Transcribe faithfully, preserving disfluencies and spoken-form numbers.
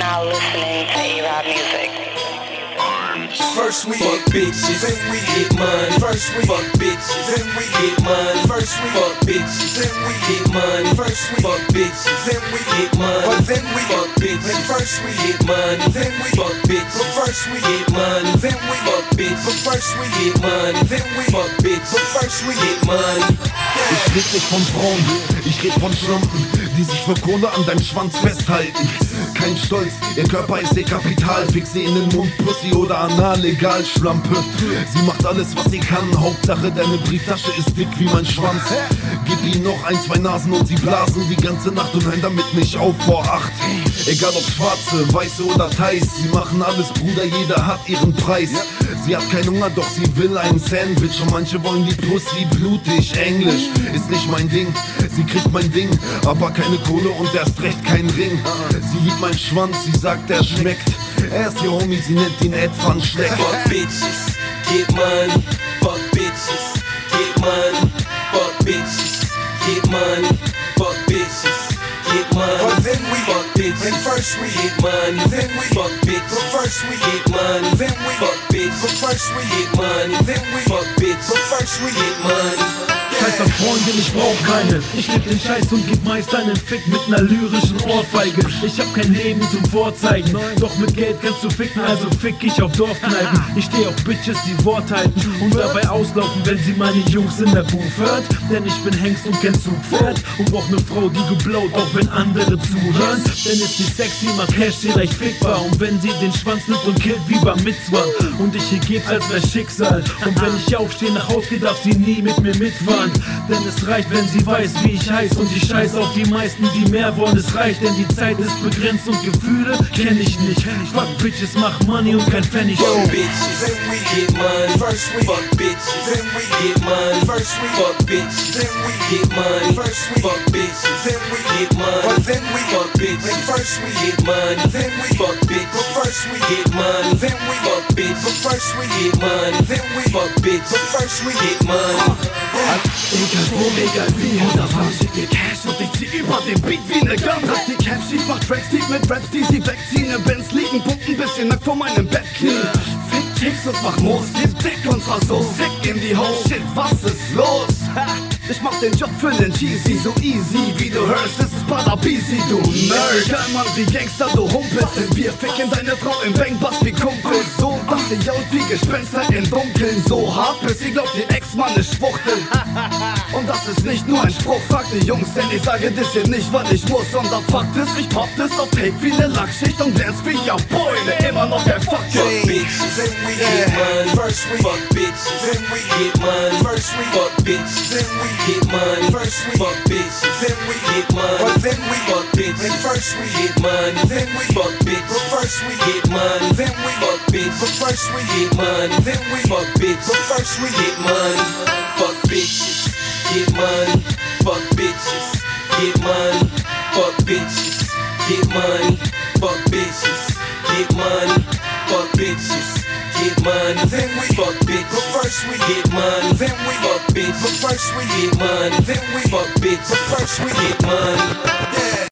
now listening to A-Rod Music. First we fuck bitches, then we get money. First we fuck bitches, then we get money. First we fuck bitches, then we get money. First we fuck bitches, then we get money. But then we fuck bitches. First we get money, then we fuck bitches. But first we get money, then we fuck bitches. But first we get money, then we fuck bitches. But first we get money. Ich red nicht von Frauen, ich red von Schlampen, die sich für Kohle an deinem Schwanz festhalten. Kein Stolz, ihr Körper ist ihr Kapital. Fix sie in den Mund, Pussy oder Anal, egal, Schlampe. Sie macht alles, was sie kann, Hauptsache deine Brieftasche ist dick wie mein Schwanz. Gib ihnen noch ein, zwei Nasen und sie blasen die ganze Nacht und hören damit nicht auf vor acht. Egal ob schwarze, weiße oder Thais, sie machen alles, Bruder, jeder hat ihren Preis. Sie hat keinen Hunger, doch sie will ein Sandwich und manche wollen die Pussy blutig. Englisch ist nicht mein Ding, sie kriegt mein Ding, aber keine Kohle und erst recht kein Ring. Sie liebt meinen Schwanz, sie sagt, er schmeckt. Er ist ihr Homie, sie nennt ihn Ed van Schleck. Fuck bitches, get money. Fuck bitches, get money. Fuck bitches, get money. Fuck bitches, get money. But then we fuck bitches. And first we get money, then we fuck bitches. But first we get money, then we fuck bitches. But first we get money, then we fuck bitches. But first we get money. Scheiß auf Freundin, ich brauch keine. Ich leb den Scheiß und gib meist einen Fick mit ner lyrischen Ohrfeige. Ich hab kein Leben zum Vorzeigen, doch mit Geld kannst du ficken, also fick ich auf Dorfkneipen. Ich steh auf Bitches, die Wort halten und dabei auslaufen, wenn sie meine Jungs in der Booth hört. Denn ich bin Hengst und kein Zugpferd und brauch ne Frau, die geblaut, auch wenn andere zuhören. Denn ist sie sexy, macht Cash, sie leicht fickbar. Und wenn sie den Schwanz nimmt und killt wie beim Mitzwa. Und ich hier geb's als wär Schicksal. Und wenn ich aufsteh nach Haus geh, darf sie nie mit mir mitfahren. Denn es reicht, wenn sie weiß, wie ich heiß. Und ich scheiß auf die meisten, die mehr wollen. Es reicht, denn die Zeit ist begrenzt und Gefühle kenn ich nicht. Fuck Bitches, mach Money und kein Pfennig. Fuck bitches, then we get money. First we fuck bitches, then we get money. First we fuck bitches, then we get money. First we fuck bitches, then we get money. But then we fuck bitches. And first we get money, then we fuck bitches. But first we get money, then we fuck bitches. But first we get money, then we fuck bitches. But first we get money. Egal wo, egal wie, oder wann, schick mir Cash und ich zieh über den Beat wie ne Gun. Trag die Camp schief, mach Tracks deep mit Raps, die sie wegziehen. Im Benz liegen, pumpen, bisschen nackt vor meinem Bett knien. Fick Chicks und mach Moos, gib Dick und zwar so sick in die Hose. Shit, was ist los? Ha! Ich mach den Job für den Cheesy, so easy, wie du hörst, das ist Parabisi, du Nerd. Egal Mann, wie Gangster, du humpelst, denn wir ficken deine Frau im Bangbass wie Kumpel. So, dass sie jault wie Gespenster im Dunkeln, so hart, bis sie glaubt, ihr Ex-Mann ist Schwuchtel. Und das ist nicht nur ein Spruch, frag die Jungs, denn ich sage das hier nicht, weil ich muss, sondern Fakt ist, ich pop das auf Tape wie ne Lackschicht und lern's wie ja Beule, immer noch der Fuck. Fuck bitches, then we get money. First we fuck bitches, then we get money. First we fuck bitches, then we get money. First we fuck bitches, then we get money. But then we fuck bitches. And first we get money, then we fuck bitches. But first we get money, then we fuck bitches. But first we get money, then we fuck bitches. But first we get money. Fuck bitches, get money. Fuck bitches, get money. Fuck bitches, get money. Fuck bitches, get money. Fuck bitches, get money. Then we fuck bitches. But first we get money, then we fuck bitches. But first we get money, then we fuck bitches. But first we get money. Yeah.